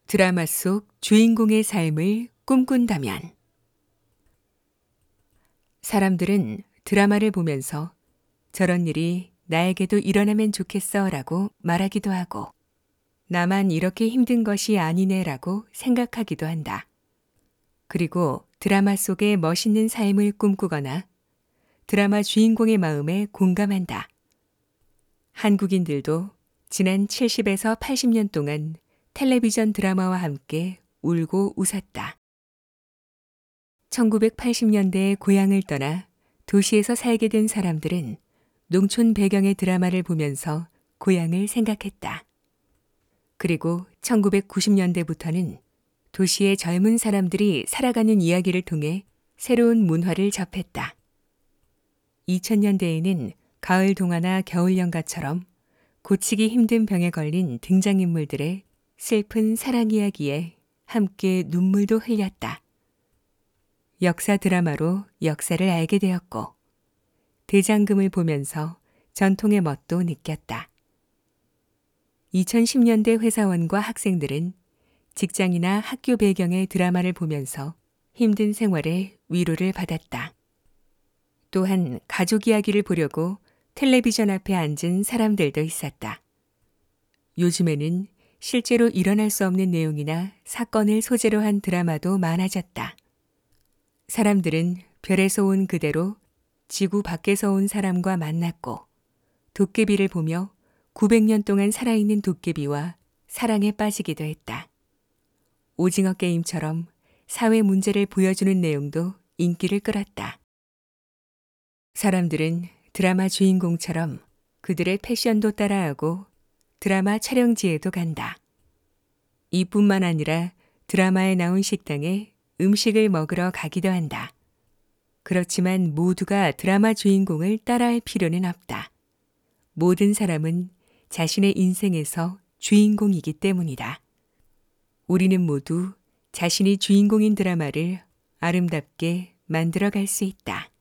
드라마 속 주인공의 삶을 꿈꾼다면. 사람들은 드라마를 보면서 저런 일이 나에게도 일어나면 좋겠어 라고 말하기도 하고, 나만 이렇게 힘든 것이 아니네 라고 생각하기도 한다. 그리고 드라마 속의 멋있는 삶을 꿈꾸거나 드라마 주인공의 마음에 공감한다. 한국인들도 지난 70에서 80년 동안 텔레비전 드라마와 함께 울고 웃었다. 1980년대에 고향을 떠나 도시에서 살게 된 사람들은 농촌 배경의 드라마를 보면서 고향을 생각했다. 그리고 1990년대부터는 도시의 젊은 사람들이 살아가는 이야기를 통해 새로운 문화를 접했다. 2000년대에는 가을 동화나 겨울 연가처럼 고치기 힘든 병에 걸린 등장인물들의 슬픈 사랑 이야기에 함께 눈물도 흘렸다. 역사 드라마로 역사를 알게 되었고, 대장금을 보면서 전통의 멋도 느꼈다. 2010년대 회사원과 학생들은 직장이나 학교 배경의 드라마를 보면서 힘든 생활에 위로를 받았다. 또한 가족 이야기를 보려고 텔레비전 앞에 앉은 사람들도 있었다. 요즘에는 실제로 일어날 수 없는 내용이나 사건을 소재로 한 드라마도 많아졌다. 사람들은 별에서 온 그대로 지구 밖에서 온 사람과 만났고, 도깨비를 보며 900년 동안 살아있는 도깨비와 사랑에 빠지기도 했다. 오징어 게임처럼 사회 문제를 보여주는 내용도 인기를 끌었다. 사람들은 드라마 주인공처럼 그들의 패션도 따라하고 드라마 촬영지에도 간다. 이뿐만 아니라 드라마에 나온 식당에 음식을 먹으러 가기도 한다. 그렇지만 모두가 드라마 주인공을 따라할 필요는 없다. 모든 사람은 자신의 인생에서 주인공이기 때문이다. 우리는 모두 자신이 주인공인 드라마를 아름답게 만들어갈 수 있다.